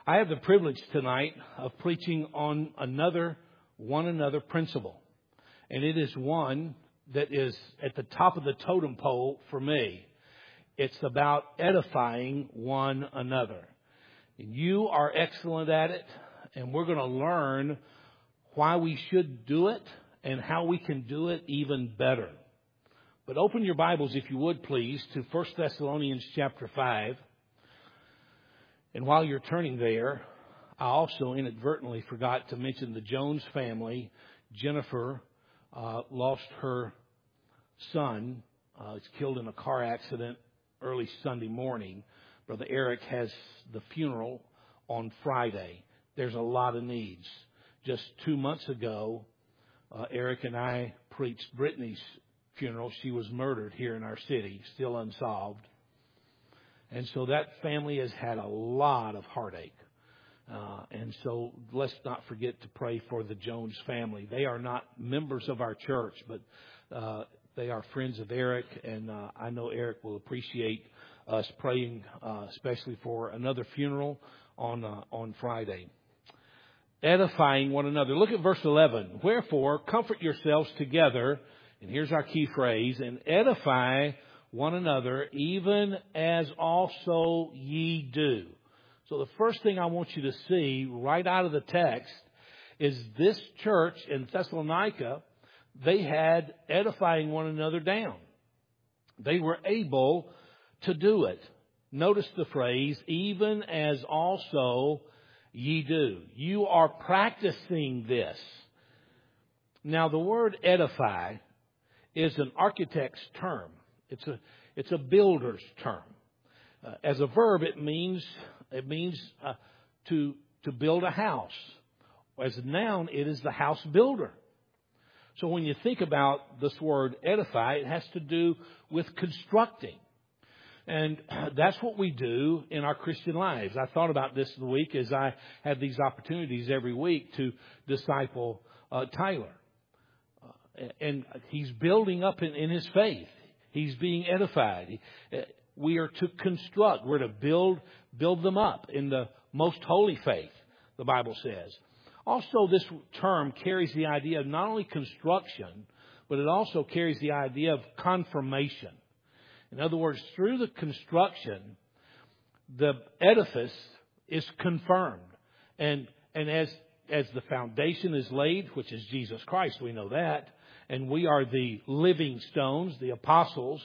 I have the privilege tonight of preaching on one another principle. And it is one that is at the top of the totem pole for me. It's about edifying one another. And you are excellent at it, and we're going to learn why we should do it and how we can do it even better. But open your Bibles, if you would, please, to 1 Thessalonians chapter 5. And while you're turning there, I also inadvertently forgot to mention the Jones family. Jennifer lost her son. He's killed in a car accident early Sunday morning. Brother Eric has the funeral on Friday. There's a lot of needs. Just 2 months ago, Eric and I preached Brittany's funeral. She was murdered here in our city, still unsolved. And so that family has had a lot of heartache. And so let's not forget to pray for the Jones family. They are not members of our church, but they are friends of Eric. And I know Eric will appreciate us praying, especially for another funeral on Friday. Edifying one another. Look at verse 11. Wherefore, comfort yourselves together. And here's our key phrase. And edify one another, even as also ye do. So the first thing I want you to see right out of the text is this church in Thessalonica, they had edifying one another down. They were able to do it. Notice the phrase, even as also ye do. You are practicing this. Now the word edify is an architect's term. It's a builder's term. As a verb, it means to build a house. As a noun, it is the house builder. So when you think about this word edify, it has to do with constructing. And that's what we do in our Christian lives. I thought about this the week as I have these opportunities every week to disciple Tyler. And he's building up in his faith. He's being edified. We are to construct. We're to build them up in the most holy faith, the Bible says. Also, this term carries the idea of not only construction, but it also carries the idea of confirmation. In other words, through the construction, the edifice is confirmed. And as the foundation is laid, which is Jesus Christ, we know that, and we are the living stones. The apostles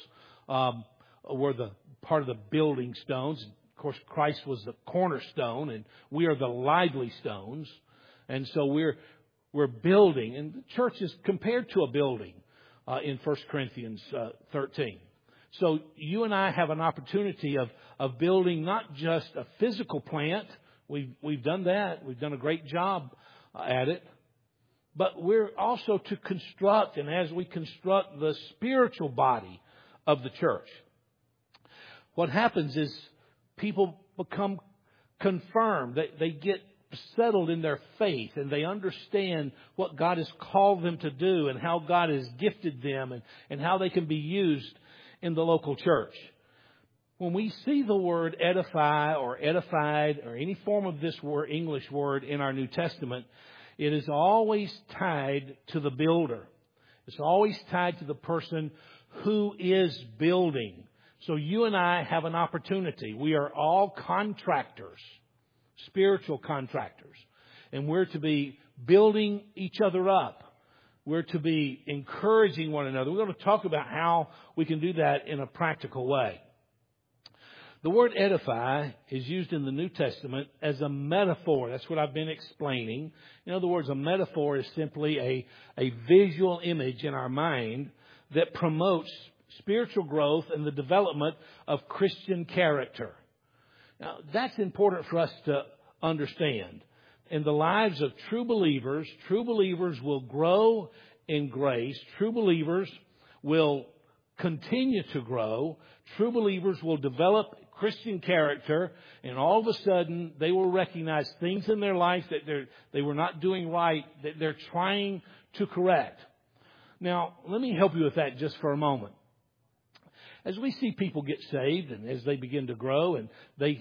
were the part of the building stones. Of course, Christ was the cornerstone, and we are the lively stones. And so we're building, and the church is compared to a building in 1 Corinthians 13. So you and I have an opportunity of building not just a physical plant. We've done that. We've done a great job at it. But we're also to construct, and as we construct the spiritual body of the church, what happens is people become confirmed. They get settled in their faith, and they understand what God has called them to do and how God has gifted them and how they can be used in the local church. When we see the word edify or edified or any form of this word, English word in our New Testament, it is always tied to the builder. It's always tied to the person who is building. So you and I have an opportunity. We are all contractors, spiritual contractors. And we're to be building each other up. We're to be encouraging one another. We're going to talk about how we can do that in a practical way. The word edify is used in the New Testament as a metaphor. That's what I've been explaining. In other words, a metaphor is simply a visual image in our mind that promotes spiritual growth and the development of Christian character. Now, that's important for us to understand. In the lives of true believers will grow in grace. True believers will continue to grow. True believers will develop Christian character, and all of a sudden they will recognize things in their life that they were not doing right, that they're trying to correct. Now, let me help you with that just for a moment. As we see people get saved and as they begin to grow and they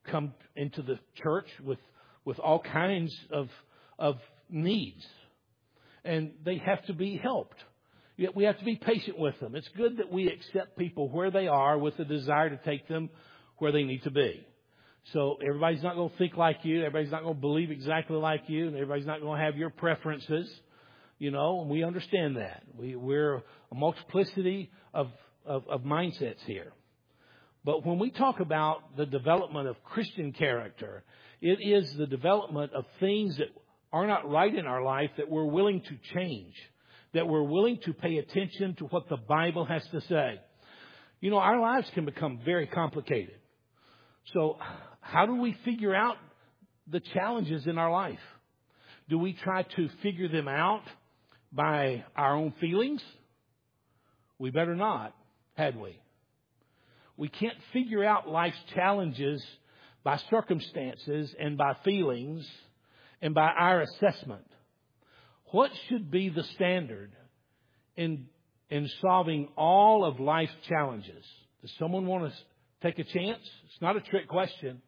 come into the church with all kinds of needs. And they have to be helped. Yet we have to be patient with them. It's good that we accept people where they are with a desire to take them where they need to be. So everybody's not going to think like you. Everybody's not going to believe exactly like you. And everybody's not going to have your preferences. You know, and we understand that. We're a multiplicity of mindsets here. But when we talk about the development of Christian character, it is the development of things that are not right in our life that we're willing to change, that we're willing to pay attention to what the Bible has to say. You know, our lives can become very complicated. So how do we figure out the challenges in our life? Do we try to figure them out by our own feelings? We better not, had we? We can't figure out life's challenges by circumstances and by feelings and by our assessment. What should be the standard in solving all of life's challenges? Does someone want to take a chance? It's not a trick question.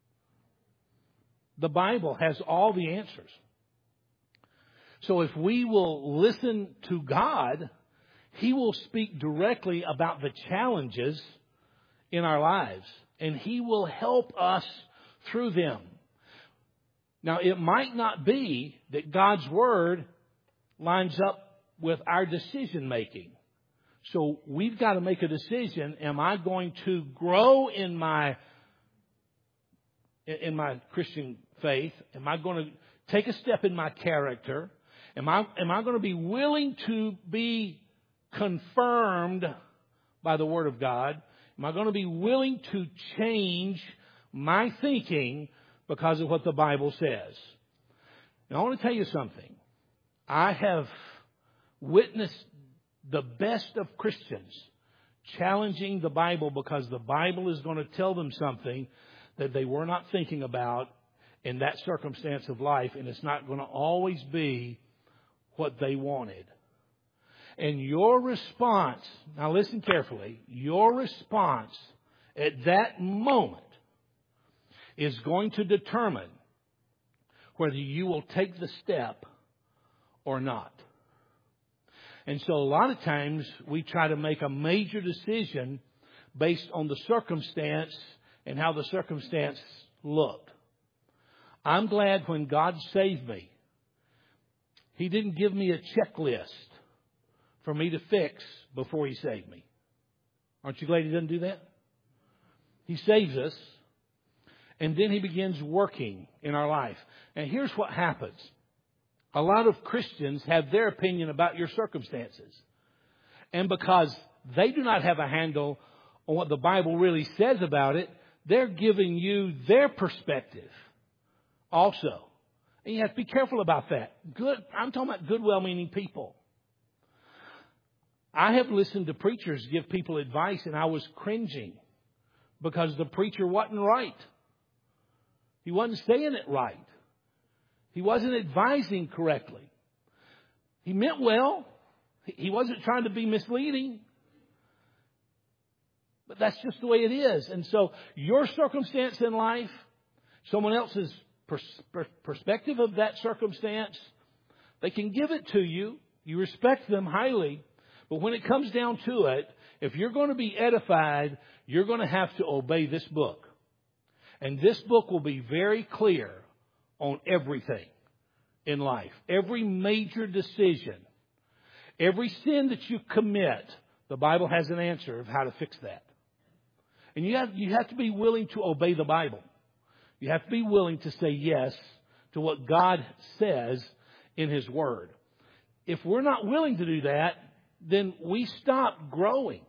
The Bible has all the answers. So if we will listen to God, He will speak directly about the challenges in our lives, and He will help us through them. Now, it might not be that God's Word lines up with our decision making. So we've got to make a decision. Am I going to grow in my Christian faith? Am I going to take a step in my character? Am I going to be willing to be confirmed by the Word of God? Am I going to be willing to change my thinking because of what the Bible says? Now, I want to tell you something. I have witnessed the best of Christians challenging the Bible because the Bible is going to tell them something that they were not thinking about in that circumstance of life, and it's not going to always be what they wanted. And your response, now listen carefully, your response at that moment is going to determine whether you will take the step or not. And so a lot of times we try to make a major decision based on the circumstance and how the circumstance looked. I'm glad when God saved me, He didn't give me a checklist for me to fix before He saved me. Aren't you glad He doesn't do that? He saves us, and then He begins working in our life. And here's what happens. A lot of Christians have their opinion about your circumstances. And because they do not have a handle on what the Bible really says about it, they're giving you their perspective also. And you have to be careful about that. I'm talking about good, well-meaning people. I have listened to preachers give people advice, and I was cringing because the preacher wasn't right. He wasn't saying it right. He wasn't advising correctly. He meant well. He wasn't trying to be misleading. But that's just the way it is. And so your circumstance in life, someone else's perspective of that circumstance, they can give it to you. You respect them highly. But when it comes down to it, if you're going to be edified, you're going to have to obey this book. And this book will be very clear on everything in life. Every major decision, every sin that you commit, the Bible has an answer of how to fix that. And you have to be willing to obey the Bible. You have to be willing to say yes to what God says in His Word. If we're not willing to do that, then we stop growing.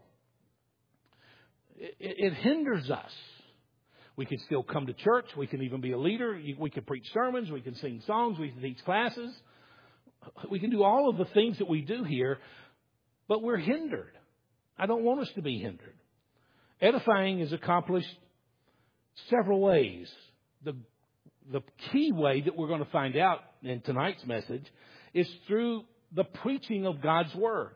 It hinders us. We can still come to church. We can even be a leader. We can preach sermons. We can sing songs. We can teach classes. We can do all of the things that we do here, but we're hindered. I don't want us to be hindered. Edifying is accomplished several ways. The key way that we're going to find out in tonight's message is through the preaching of God's Word.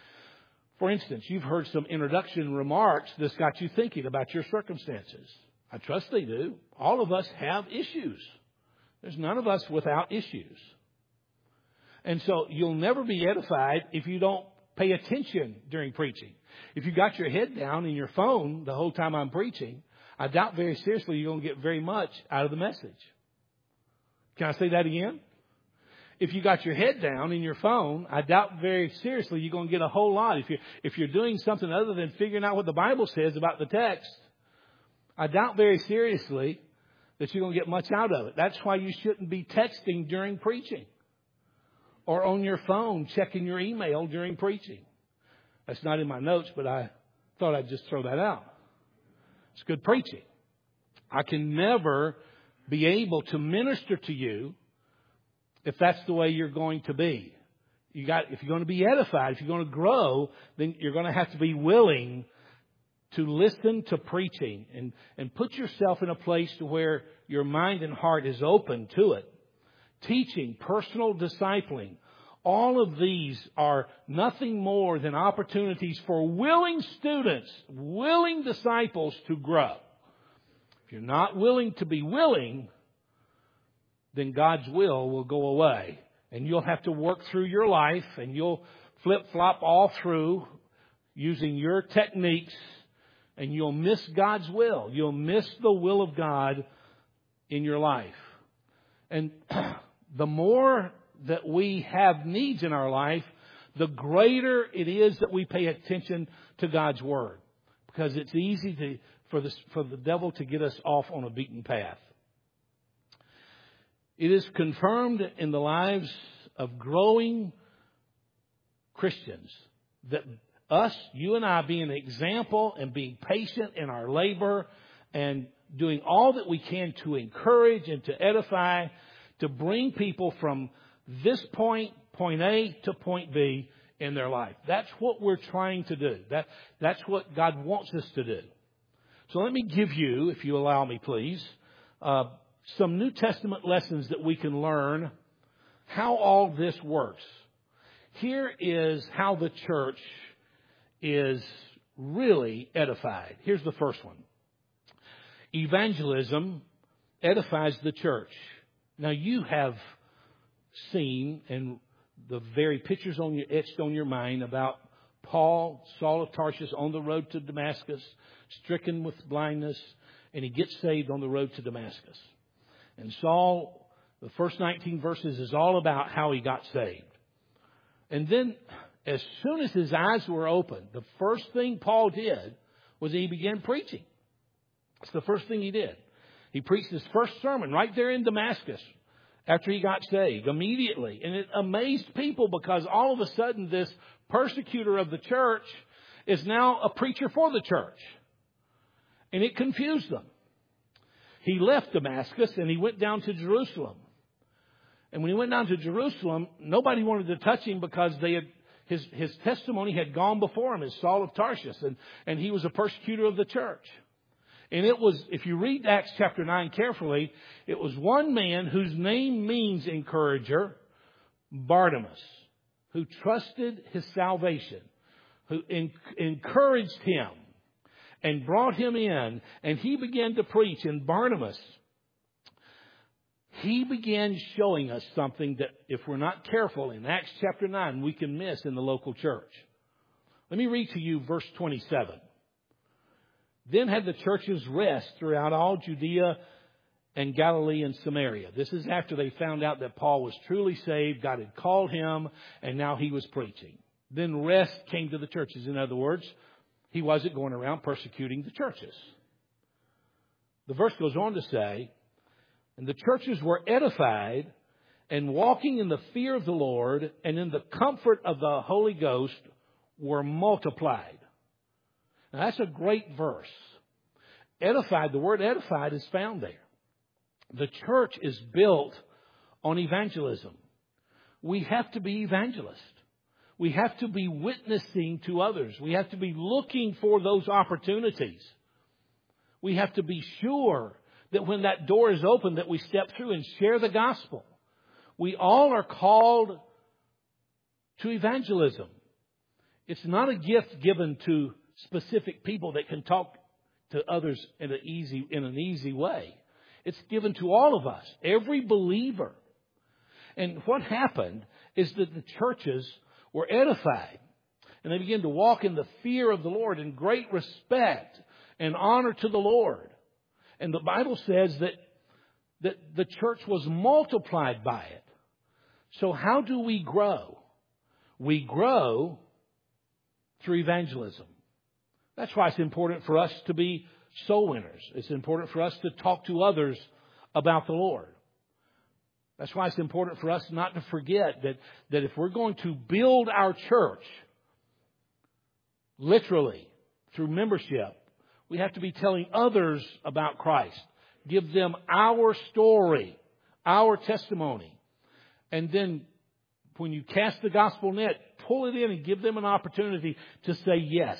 For instance, you've heard some introduction remarks that's got you thinking about your circumstances. I trust they do. All of us have issues. There's none of us without issues. And so you'll never be edified if you don't pay attention during preaching. If you got your head down in your phone the whole time I'm preaching, I doubt very seriously you're going to get very much out of the message. Can I say that again? If you got your head down in your phone, I doubt very seriously you're going to get a whole lot. If you're doing something other than figuring out what the Bible says about the text, I doubt very seriously that you're going to get much out of it. That's why you shouldn't be texting during preaching or on your phone checking your email during preaching. That's not in my notes, but I thought I'd just throw that out. It's good preaching. I can never be able to minister to you if that's the way you're going to be. If you're going to be edified, if you're going to grow, then you're going to have to be willing to listen to preaching and put yourself in a place to where your mind and heart is open to it. Teaching, personal discipling, all of these are nothing more than opportunities for willing students, willing disciples to grow. If you're not willing to be willing, then God's will go away. And you'll have to work through your life and you'll flip-flop all through using your techniques and you'll miss God's will. You'll miss the will of God in your life. And the more that we have needs in our life, the greater it is that we pay attention to God's Word. Because it's easy for the devil to get us off on a beaten path. It is confirmed in the lives of growing Christians that you and I, being an example and being patient in our labor and doing all that we can to encourage and to edify, to bring people from this point A to point B in their life. That's what we're trying to do. That's what God wants us to do. So let me give you, if you allow me, please, some New Testament lessons that we can learn how all this works. Here is how the church is really edified. Here's the first one. Evangelism edifies the church. Now you have seen and the very pictures etched on your mind about Paul, Saul of Tarsus, on the road to Damascus, stricken with blindness, and he gets saved on the road to Damascus. And Saul, the first 19 verses is all about how he got saved. And then as soon as his eyes were opened, the first thing Paul did was he began preaching. It's the first thing he did. He preached his first sermon right there in Damascus after he got saved immediately. And it amazed people because all of a sudden this persecutor of the church is now a preacher for the church. And it confused them. He left Damascus and he went down to Jerusalem. And when he went down to Jerusalem, nobody wanted to touch him because his testimony had gone before him as Saul of Tarsus. And he was a persecutor of the church. And it was, if you read Acts chapter 9 carefully, it was one man whose name means encourager, Barnabas, who trusted his salvation, who encouraged him and brought him in. And he began to preach. And Barnabas, he began showing us something that if we're not careful in Acts chapter 9, we can miss in the local church. Let me read to you verse 27. Then had the churches rest throughout all Judea and Galilee and Samaria. This is after they found out that Paul was truly saved. God had called him and now he was preaching. Then rest came to the churches. In other words, he wasn't going around persecuting the churches. The verse goes on to say, and the churches were edified and walking in the fear of the Lord and in the comfort of the Holy Ghost were multiplied. Now that's a great verse. Edified, the word edified is found there. The church is built on evangelism. We have to be evangelists. We have to be witnessing to others. We have to be looking for those opportunities. We have to be sure that when that door is open that we step through and share the gospel. We all are called to evangelism. It's not a gift given to specific people that can talk to others in an easy way. It's given to all of us, every believer. And what happened is that the churches were edified, and they began to walk in the fear of the Lord in great respect and honor to the Lord. And the Bible says that the church was multiplied by it. So how do we grow? We grow through evangelism. That's why it's important for us to be soul winners. It's important for us to talk to others about the Lord. That's why it's important for us not to forget that if we're going to build our church, literally, through membership, we have to be telling others about Christ. Give them our story, our testimony. And then when you cast the gospel net, pull it in and give them an opportunity to say yes.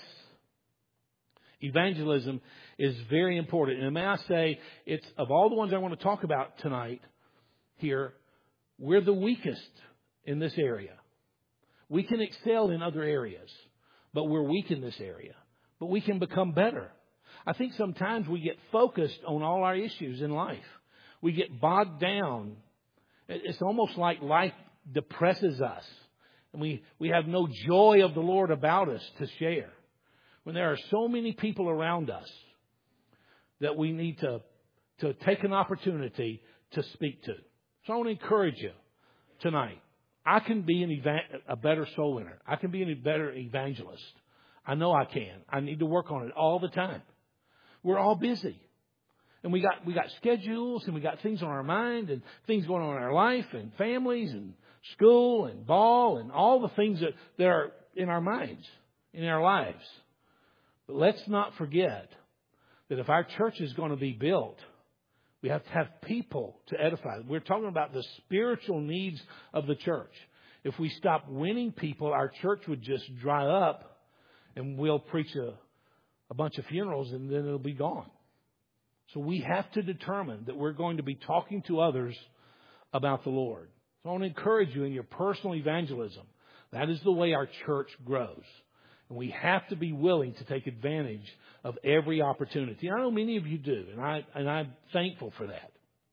Evangelism is very important. And may I say, it's of all the ones I want to talk about tonight here, we're the weakest in this area. We can excel in other areas, but we're weak in this area. But we can become better. I think sometimes we get focused on all our issues in life. We get bogged down. It's almost like life depresses us. And we have no joy of the Lord about us to share. When there are so many people around us that we need to take an opportunity to speak to. So I want to encourage you tonight. I can be a better soul winner. I can be a better evangelist. I know I can. I need to work on it all the time. We're all busy. And we got schedules, and we got things on our mind, and things going on in our life, and families, and school, and ball, and all the things that are in our minds, in our lives. But let's not forget that if our church is going to be built, we have to have people to edify. We're talking about the spiritual needs of the church. If we stop winning people, our church would just dry up, and we'll preach a bunch of funerals, and then it'll be gone. So we have to determine that we're going to be talking to others about the Lord. So I want to encourage you in your personal evangelism. That is the way our church grows. And we have to be willing to take advantage of every opportunity. I know many of you do, and I'm thankful for that.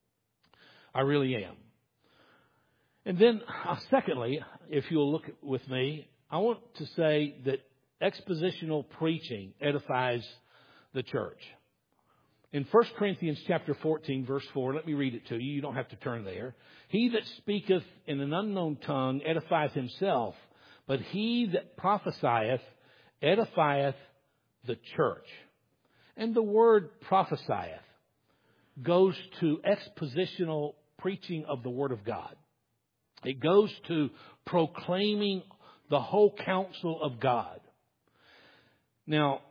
I really am. And then, secondly, if you'll look with me, I want to say that expositional preaching edifies the church. In 1 Corinthians chapter 14, verse 4, let me read it to you. You don't have to turn there. He that speaketh in an unknown tongue edifieth himself, but he that prophesieth edifieth the church. And the word prophesieth goes to expositional preaching of the Word of God. It goes to proclaiming the whole counsel of God. Now,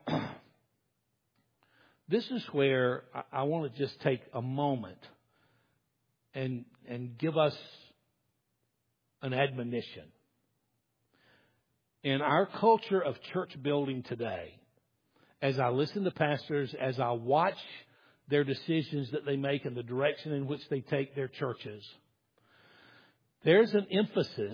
this is where I want to just take a moment and give us an admonition. In our culture of church building today, as I listen to pastors, as I watch their decisions that they make and the direction in which they take their churches, there's an emphasis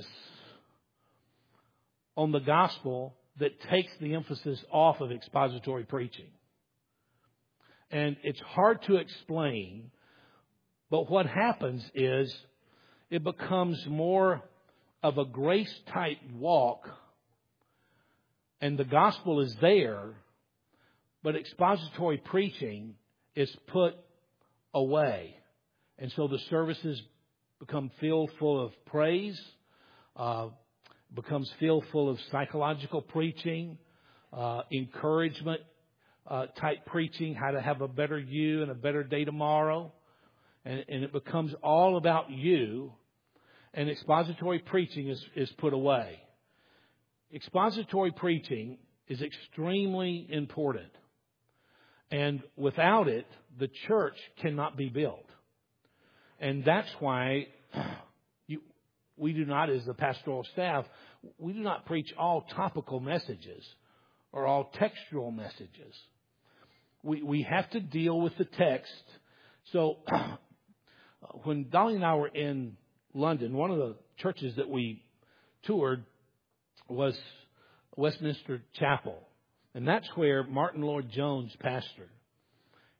on the gospel that takes the emphasis off of expository preaching. And it's hard to explain, but what happens is it becomes more of a grace-type walk, and the gospel is there, but expository preaching is put away. And so the services become filled full of praise, becomes filled full of psychological preaching, encouragement type preaching, how to have a better you and a better day tomorrow. And it becomes all about you, and expository preaching is put away. Expository preaching is extremely important. And without it, the church cannot be built. And that's why we do not, as the pastoral staff, we do not preach all topical messages or all textual messages. We have to deal with the text. So when Dolly and I were in London, one of the churches that we toured was Westminster Chapel. And that's where Martin Lloyd-Jones pastored.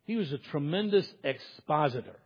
He was a tremendous expositor.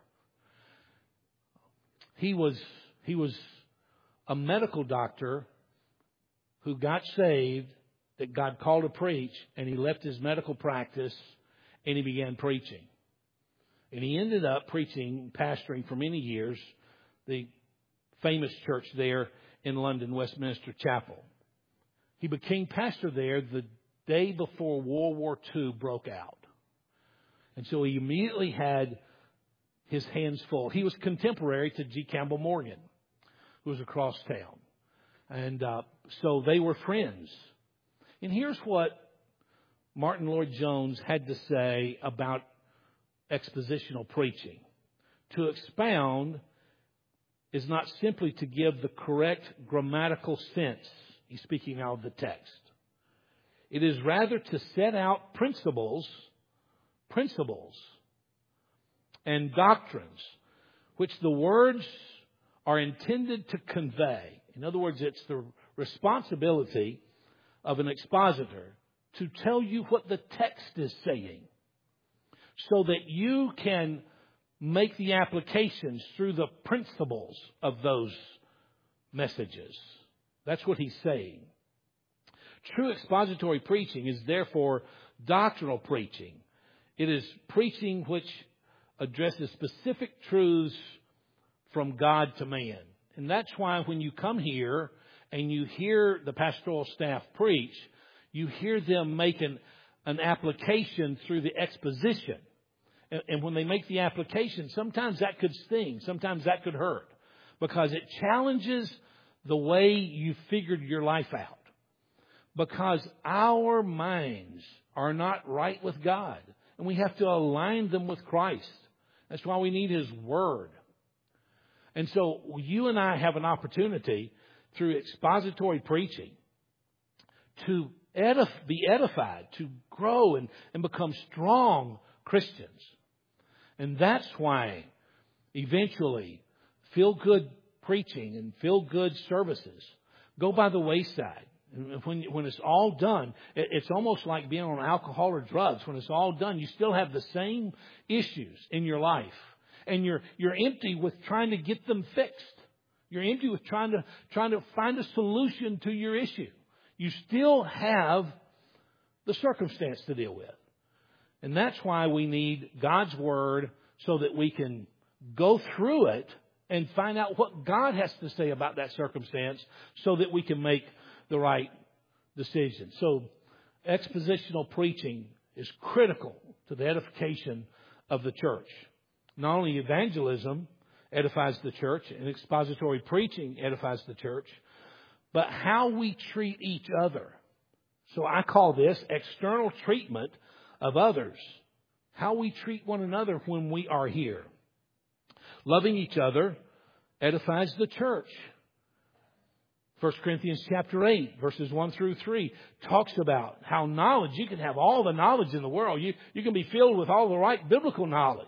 He was a medical doctor who got saved, that God called to preach, and he left his medical practice and he began preaching. And he ended up preaching, pastoring for many years, the famous church there in London, Westminster Chapel. He became pastor there the day before World War II broke out. And so he immediately had his hands full. He was contemporary to G. Campbell Morgan, who was across town. And so they were friends. And here's what Martin Lloyd-Jones had to say about expositional preaching. To expound is not simply to give the correct grammatical sense. He's speaking out of the text. It is rather to set out principles, and doctrines which the words are intended to convey. In other words, it's the responsibility of an expositor to tell you what the text is saying, so that you can make the applications through the principles of those messages. That's what he's saying. True expository preaching is therefore doctrinal preaching. It is preaching which addresses specific truths from God to man. And that's why when you come here and you hear the pastoral staff preach, you hear them make an application through the exposition. And when they make the application, sometimes that could sting. Sometimes that could hurt. Because it challenges the way you figured your life out. Because our minds are not right with God. And we have to align them with Christ. That's why we need His Word. And so you and I have an opportunity through expository preaching to be edified, to grow and become strong Christians. And that's why eventually feel-good preaching and feel-good services go by the wayside. And when it's all done, it's almost like being on alcohol or drugs. When it's all done, you still have the same issues in your life. And you're empty with trying to get them fixed. You're empty with trying to find a solution to your issue. You still have the circumstance to deal with. And that's why we need God's Word, so that we can go through it and find out what God has to say about that circumstance, so that we can make the right decision. So expositional preaching is critical to the edification of the church. Not only evangelism edifies the church and expository preaching edifies the church, but how we treat each other. So I call this external treatment of others. How we treat one another when we are here. Loving each other edifies the church. 1 Corinthians chapter 8, verses 1 through 3, talks about how knowledge, you can have all the knowledge in the world. You can be filled with all the right biblical knowledge.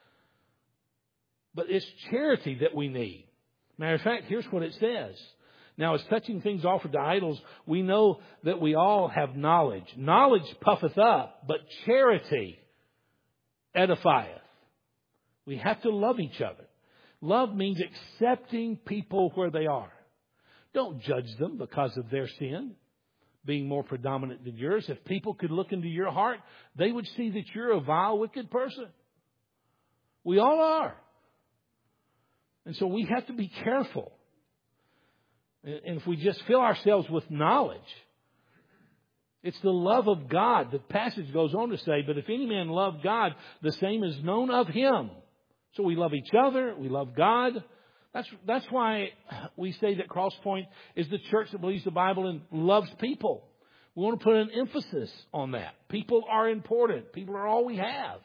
But it's charity that we need. Matter of fact, here's what it says. Now, as touching things offered to idols, we know that we all have knowledge. Knowledge puffeth up, but charity edifieth. We have to love each other. Love means accepting people where they are. Don't judge them because of their sin being more predominant than yours. If people could look into your heart, they would see that you're a vile, wicked person. We all are. And so we have to be careful. And if we just fill ourselves with knowledge, it's the love of God. The passage goes on to say, but if any man love God, the same is known of him. So we love each other. We love God. That's why we say that Cross Point is the church that believes the Bible and loves people. We want to put an emphasis on that. People are important. People are all we have.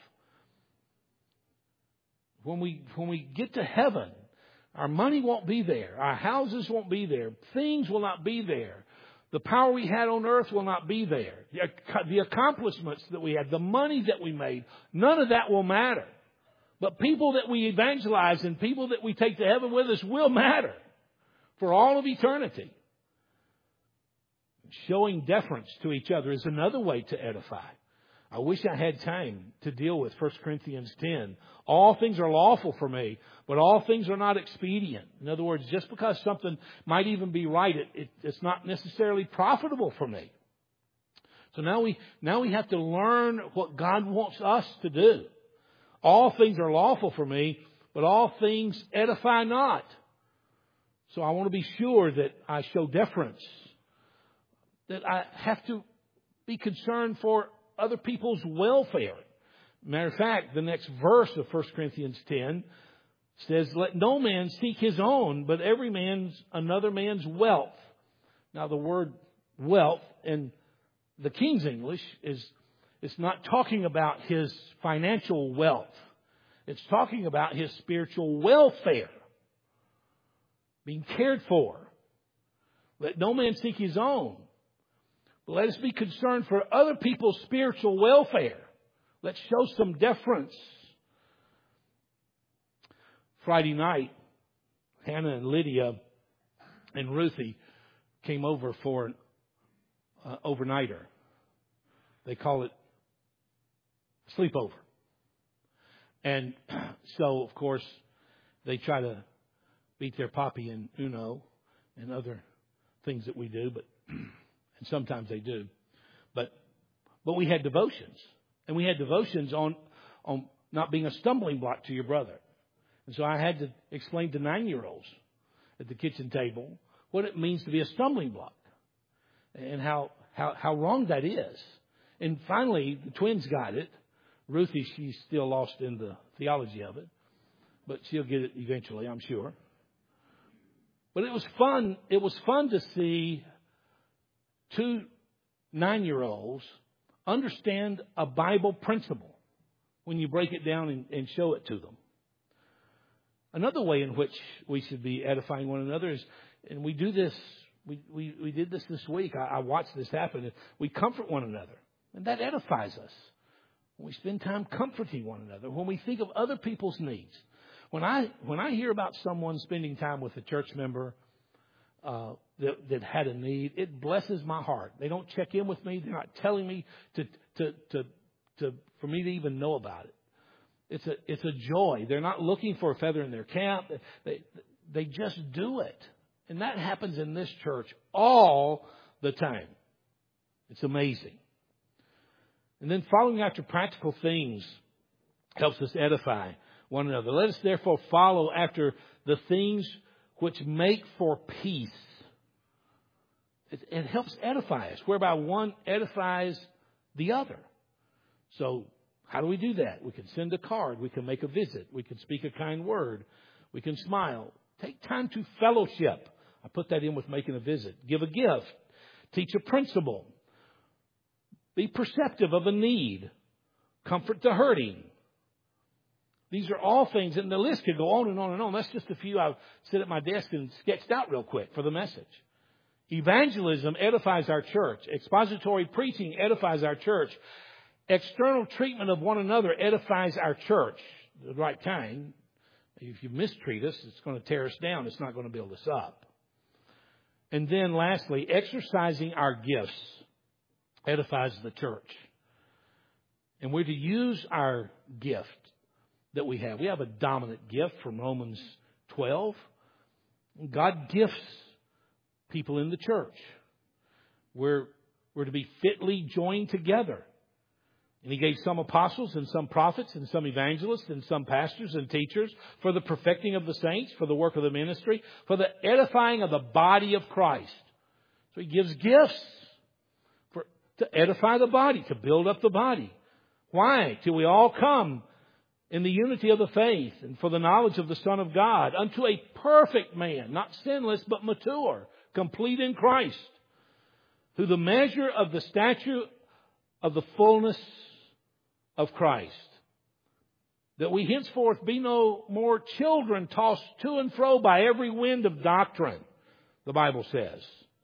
When we get to heaven, our money won't be there. Our houses won't be there. Things will not be there. The power we had on earth will not be there. The accomplishments that we had, the money that we made, none of that will matter. But people that we evangelize and people that we take to heaven with us will matter for all of eternity. Showing deference to each other is another way to edify. I wish I had time to deal with 1 Corinthians 10. All things are lawful for me, but all things are not expedient. In other words, just because something might even be right, it's not necessarily profitable for me. So now we have to learn what God wants us to do. All things are lawful for me, but all things edify not. So I want to be sure that I show deference, that I have to be concerned for other people's welfare. Matter of fact, the next verse of 1 Corinthians 10 says, let no man seek his own, but every man's another man's wealth. Now the word wealth in the King's English it's not talking about his financial wealth. It's talking about his spiritual welfare, being cared for. Let no man seek his own. But let us be concerned for other people's spiritual welfare. Let's show some deference. Friday night, Hannah and Lydia and Ruthie came over for an overnighter. They call it sleepover. And so, of course, they try to beat their papi in Uno and other things that we do, but and sometimes they do. But we had devotions. And we had devotions on not being a stumbling block to your brother. And so I had to explain to 9-year-olds at the kitchen table what it means to be a stumbling block and how wrong that is. And finally, the twins got it. Ruthie, she's still lost in the theology of it, but she'll get it eventually, I'm sure. But it was fun. It was fun to see 2 9-year-olds understand a Bible principle when you break it down and show it to them. Another way in which we should be edifying one another is, and we do this, we did this week. I watched this happen. We comfort one another, and that edifies us. We spend time comforting one another. When we think of other people's needs, when I hear about someone spending time with a church member that had a need, it blesses my heart. They don't check in with me. They're not telling me for me to even know about it. It's a joy. They're not looking for a feather in their cap. They just do it. And that happens in this church all the time. It's amazing. And then following after practical things helps us edify one another. Let us therefore follow after the things which make for peace. It helps edify us, whereby one edifies the other. So how do we do that? We can send a card. We can make a visit. We can speak a kind word. We can smile. Take time to fellowship. I put that in with making a visit. Give a gift. Teach a principle. Be perceptive of a need. Comfort the hurting. These are all things, and the list could go on and on and on. That's just a few I've sit at my desk and sketched out real quick for the message. Evangelism edifies our church. Expository preaching edifies our church. External treatment of one another edifies our church. The right kind. If you mistreat us, it's going to tear us down. It's not going to build us up. And then lastly, exercising our gifts edifies the church. And we're to use our gift that we have. We have a dominant gift from Romans 12. God gifts people in the church. We're to be fitly joined together. And He gave some apostles and some prophets and some evangelists and some pastors and teachers for the perfecting of the saints, for the work of the ministry, for the edifying of the body of Christ. So He gives gifts to edify the body, to build up the body. Why? Till we all come in the unity of the faith and for the knowledge of the Son of God, unto a perfect man, not sinless, but mature, complete in Christ, who the measure of the stature of the fullness of Christ, that we henceforth be no more children tossed to and fro by every wind of doctrine, the Bible says,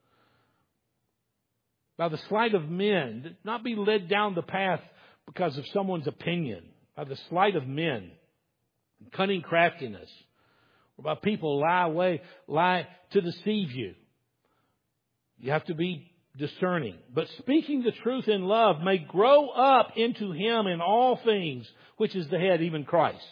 by the sleight of men, not be led down the path because of someone's opinion, by the sleight of men, cunning craftiness, or by people lie to deceive you. You have to be discerning, but speaking the truth in love may grow up into Him in all things, which is the head, even Christ,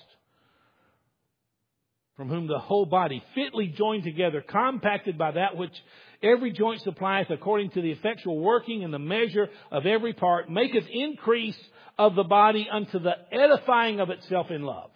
from whom the whole body, fitly joined together, compacted by that which every joint supplieth, according to the effectual working in the measure of every part, maketh increase of the body unto the edifying of itself in love.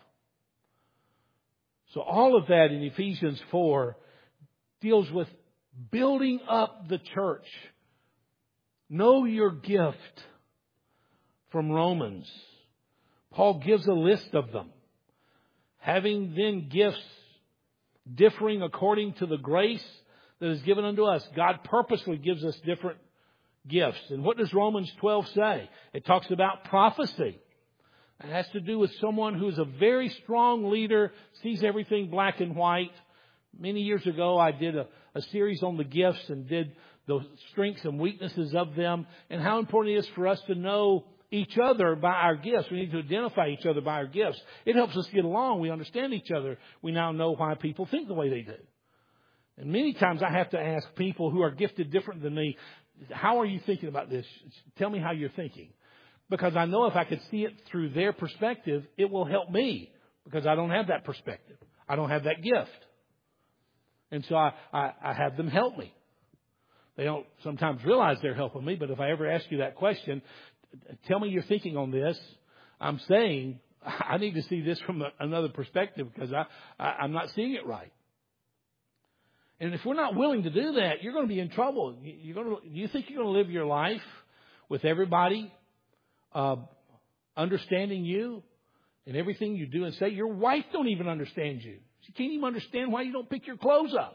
So all of that in Ephesians 4 deals with building up the church. Know your gift from Romans. Paul gives a list of them. Having then gifts differing according to the grace that is given unto us. God purposely gives us different gifts. And what does Romans 12 say? It talks about prophecy. It has to do with someone who is a very strong leader, sees everything black and white. Many years ago, I did a series on the gifts and did the strengths and weaknesses of them and how important it is for us to know each other by our gifts. We need to identify each other by our gifts. It helps us get along. We understand each other. We now know why people think the way they do. And many times I have to ask people who are gifted different than me, how are you thinking about this? Tell me how you're thinking. Because I know if I could see it through their perspective, it will help me. Because I don't have that perspective. I don't have that gift. And so I have them help me. They don't sometimes realize they're helping me, but if I ever ask you that question, tell me your thinking on this, I'm saying I need to see this from another perspective because I'm not seeing it right. And if we're not willing to do that, you're going to be in trouble. You think you're going to live your life with everybody understanding you and everything you do and say? Your wife don't even understand you. She can't even understand why you don't pick your clothes up.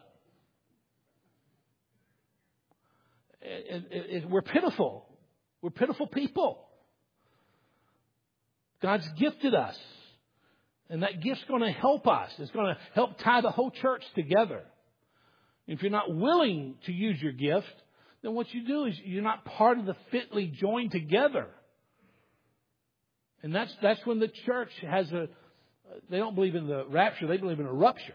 We're pitiful. We're pitiful people. God's gifted us. And that gift's going to help us. It's going to help tie the whole church together. If you're not willing to use your gift, then what you do is you're not part of the fitly joined together. And that's when the church has they don't believe in the rapture, they believe in a rupture.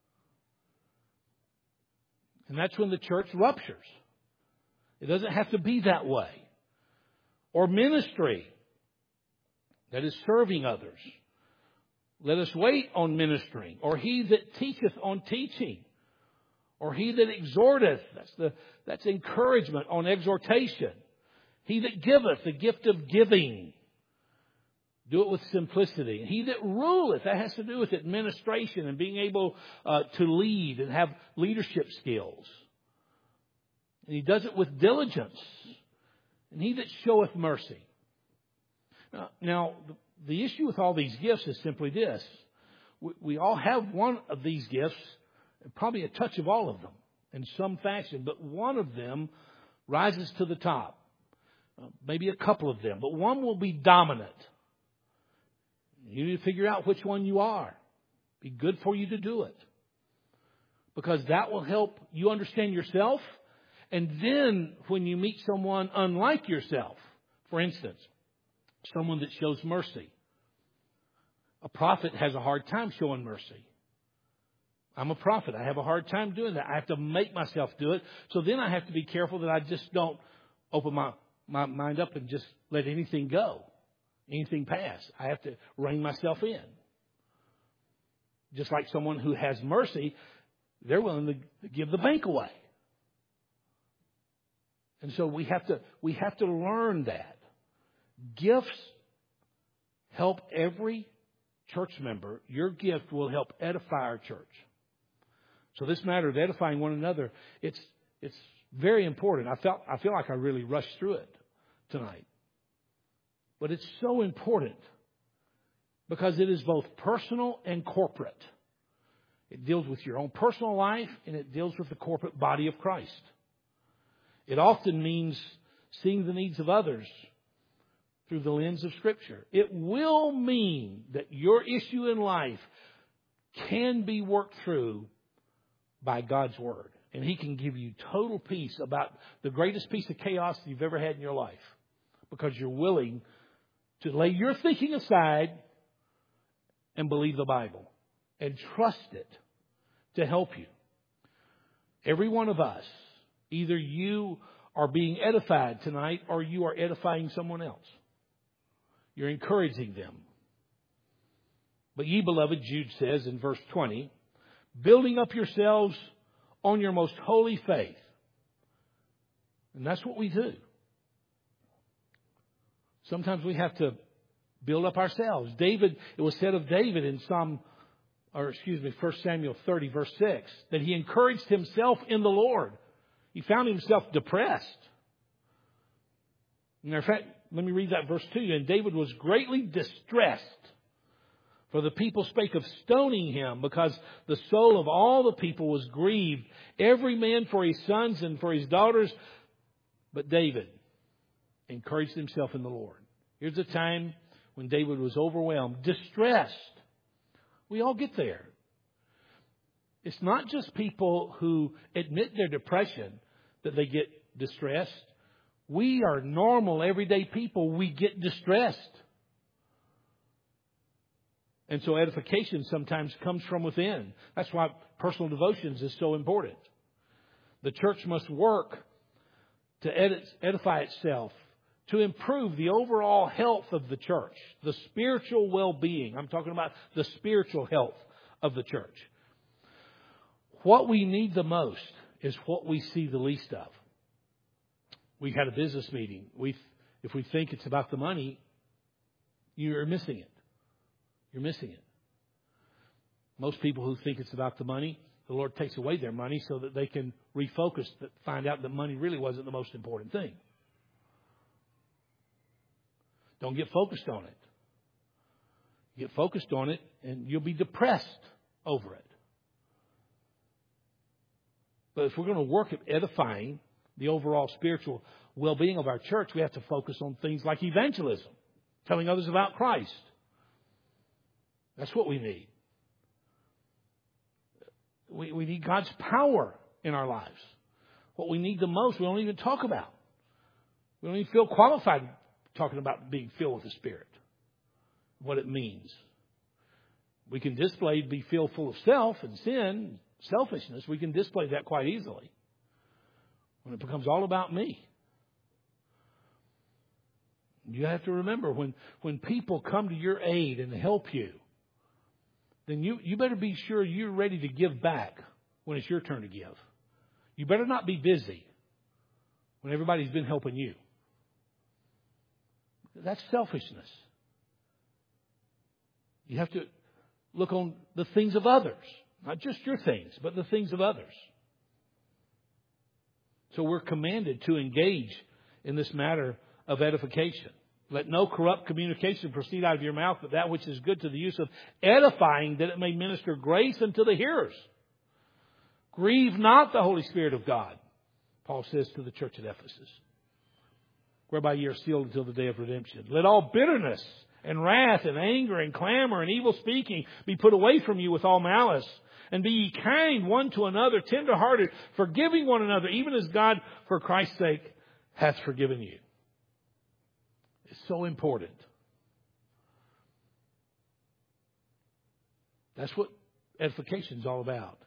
And that's when the church ruptures. It doesn't have to be that way. Or ministry, that is serving others. Let us wait on ministering. Or he that teacheth on teaching. Or he that exhorteth, that's encouragement on exhortation. He that giveth, the gift of giving. Do it with simplicity. And he that ruleth, that has to do with administration and being able to lead and have leadership skills. And he does it with diligence. And he that showeth mercy. Now, the issue with all these gifts is simply this. We all have one of these gifts, probably a touch of all of them in some fashion, but one of them rises to the top. Maybe a couple of them, but one will be dominant. You need to figure out which one you are. Be good for you to do it. Because that will help you understand yourself. And then when you meet someone unlike yourself, for instance, someone that shows mercy. A prophet has a hard time showing mercy. I'm a prophet. I have a hard time doing that. I have to make myself do it. So then I have to be careful that I just don't open my mind up and just let anything go. Anything pass. I have to rein myself in. Just like someone who has mercy, they're willing to give the bank away. And so we have to learn that. Gifts help every church member. Your gift will help edify our church. So this matter of edifying one another, it's very important. I feel like I really rushed through it tonight. But it's so important because it is both personal and corporate. It deals with your own personal life and it deals with the corporate body of Christ. It often means seeing the needs of others through the lens of Scripture. It will mean that your issue in life can be worked through by God's Word. And He can give you total peace about the greatest piece of chaos you've ever had in your life. Because you're willing to lay your thinking aside and believe the Bible. And trust it to help you. Every one of us, either you are being edified tonight, or you are edifying someone else. You're encouraging them. But ye, beloved, Jude says in verse 20, building up yourselves on your most holy faith. And that's what we do. Sometimes we have to build up ourselves. David, it was said of David in 1 Samuel 30, verse 6, that he encouraged himself in the Lord. He found himself depressed. In fact, let me read that verse to you. And David was greatly distressed, for the people spake of stoning him, because the soul of all the people was grieved, every man for his sons and for his daughters. But David encouraged himself in the Lord. Here's a time when David was overwhelmed, distressed. We all get there. It's not just people who admit their depression that they get distressed. We are normal, everyday people. We get distressed. And so edification sometimes comes from within. That's why personal devotions is so important. The church must work to edify itself, to improve the overall health of the church, the spiritual well-being. I'm talking about the spiritual health of the church. What we need the most is what we see the least of. We had a business meeting. If we think it's about the money, you're missing it. You're missing it. Most people who think it's about the money, the Lord takes away their money so that they can refocus, find out that money really wasn't the most important thing. Don't get focused on it. Get focused on it and you'll be depressed over it. But if we're going to work at edifying the overall spiritual well-being of our church, we have to focus on things like evangelism, telling others about Christ. That's what we need. We need God's power in our lives. What we need the most, we don't even talk about. We don't even feel qualified talking about being filled with the Spirit, what it means. We can be filled full of self and sin, selfishness. We can display that quite easily when it becomes all about me. You have to remember when people come to your aid and help you, then you better be sure you're ready to give back when it's your turn to give. You better not be busy when everybody's been helping you. That's selfishness. You have to look on the things of others. Not just your things, but the things of others. So we're commanded to engage in this matter of edification. Let no corrupt communication proceed out of your mouth, but that which is good to the use of edifying, that it may minister grace unto the hearers. Grieve not the Holy Spirit of God, Paul says to the church at Ephesus, whereby ye are sealed until the day of redemption. Let all bitterness and wrath and anger and clamor and evil speaking be put away from you with all malice. And be ye kind one to another, tenderhearted, forgiving one another, even as God, for Christ's sake, hath forgiven you. It's so important. That's what edification is all about.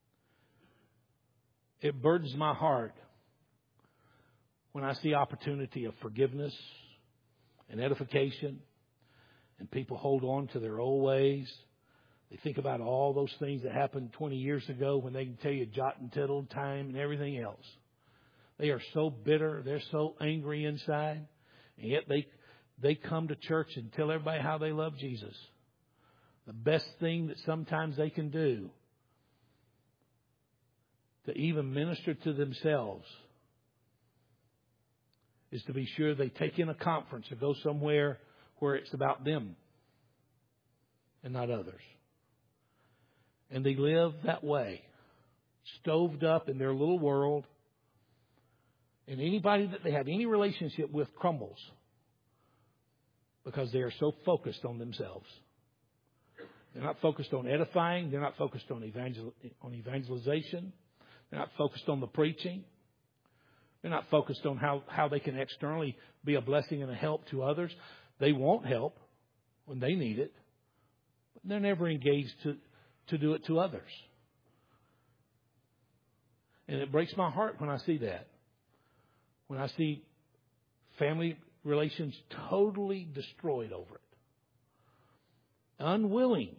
It burdens my heart when I see opportunity of forgiveness and edification, and people hold on to their old ways. They think about all those things that happened 20 years ago when they can tell you jot and tittle, time, and everything else. They are so bitter. They're so angry inside. And yet they come to church and tell everybody how they love Jesus. The best thing that sometimes they can do to even minister to themselves is to be sure they take in a conference or go somewhere where it's about them and not others. And they live that way, stoved up in their little world. And anybody that they have any relationship with crumbles because they are so focused on themselves. They're not focused on edifying. They're not focused on evangelization. They're not focused on the preaching. They're not focused on how they can externally be a blessing and a help to others. They won't help when they need it. But they're never engaged to do it to others. And it breaks my heart when I see that. when I see family relations totally destroyed over it, unwilling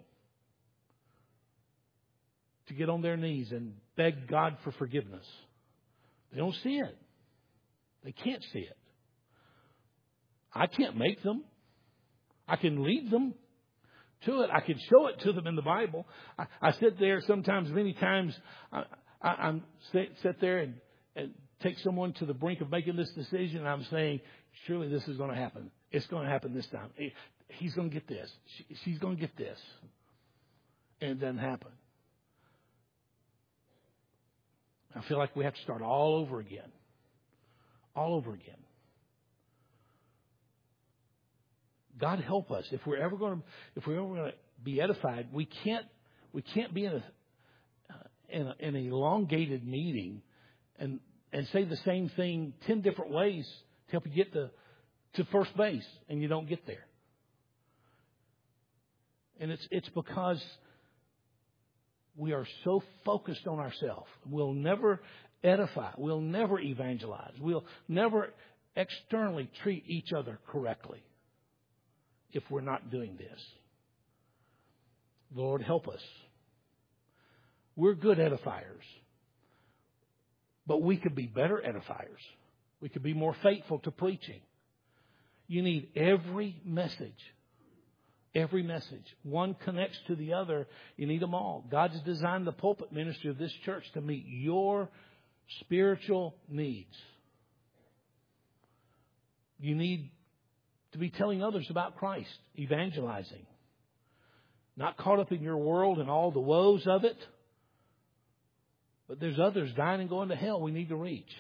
to get on their knees and beg God for forgiveness. They don't see it. They can't see it. I can't make them. I can lead them to it. I can show it to them in the Bible. I sit there sometimes, many times, I'm sit there and take someone to the brink of making this decision. And I'm saying, surely this is going to happen. It's going to happen this time. He's going to get this. She's going to get this. And it doesn't happen. I feel like we have to start all over again. All over again. God help us. If we're ever going to be edified, we can't be in an elongated meeting and say the same thing 10 different ways to help you get to first base, and you don't get there. And it's because we are so focused on ourselves. We'll never edify. We'll never evangelize. We'll never externally treat each other correctly if we're not doing this. Lord, help us. We're good edifiers. But we could be better edifiers. We could be more faithful to preaching. You need every message. Every message. One connects to the other. You need them all. God's designed the pulpit ministry of this church to meet your spiritual needs. You need to be telling others about Christ, evangelizing. Not caught up in your world and all the woes of it. But there's others dying and going to hell we need to reach.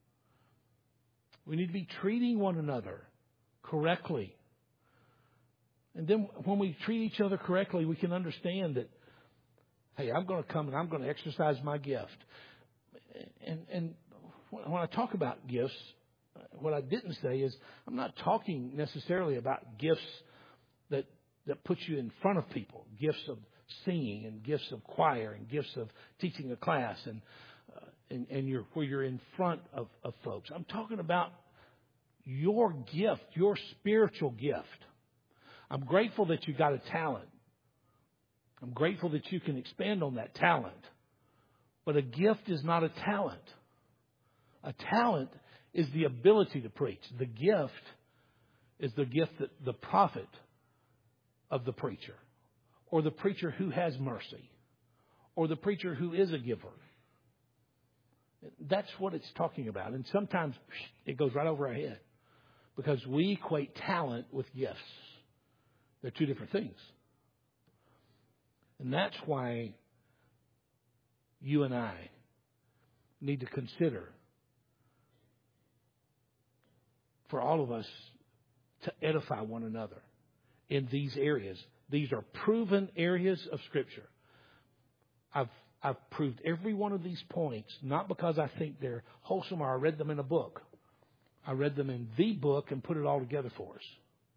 We need to be treating one another correctly. And then when we treat each other correctly, we can understand that, hey, I'm going to come and I'm going to exercise my gift. And when I talk about gifts, what I didn't say is I'm not talking necessarily about gifts that put you in front of people, gifts of singing and gifts of choir and gifts of teaching a class and where you're in front of folks. I'm talking about your gift, your spiritual gift. I'm grateful that you got a talent. I'm grateful that you can expand on that talent. But a gift is not a talent. A talent is the ability to preach. The gift is the gift that the prophet of the preacher, or the preacher who has mercy, or the preacher who is a giver. That's what it's talking about. And sometimes it goes right over our head because we equate talent with gifts. They're two different things. And that's why you and I need to consider for all of us to edify one another in these areas. These are proven areas of Scripture. I've proved every one of these points, not because I think they're wholesome or I read them in a book. I read them in the book and put it all together for us,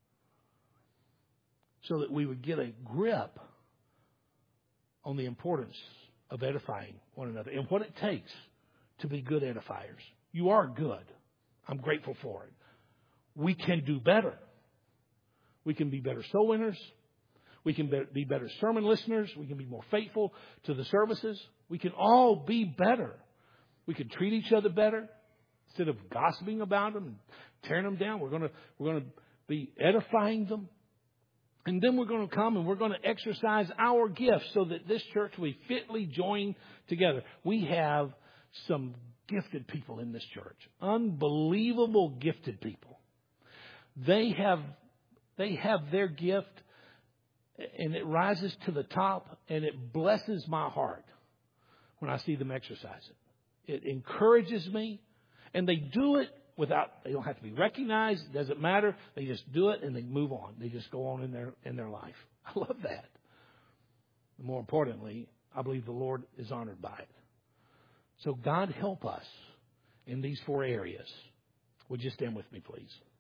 so that we would get a grip on the importance of edifying one another and what it takes to be good edifiers. You are good. I'm grateful for it. We can do better. We can be better soul winners. We can be better sermon listeners. We can be more faithful to the services. We can all be better. We can treat each other better instead of gossiping about them and tearing them down. We're going to be edifying them. And then we're going to come and we're going to exercise our gifts so that this church will be fitly joined together. We have some gifted people in this church. Unbelievable gifted people. They have their gift, and it rises to the top, and it blesses my heart when I see them exercise it. It encourages me, and they do it they don't have to be recognized. It doesn't matter. They just do it and they move on. They just go on in their life. I love that. And more importantly, I believe the Lord is honored by it. So God help us in these 4 areas. Would you stand with me, please?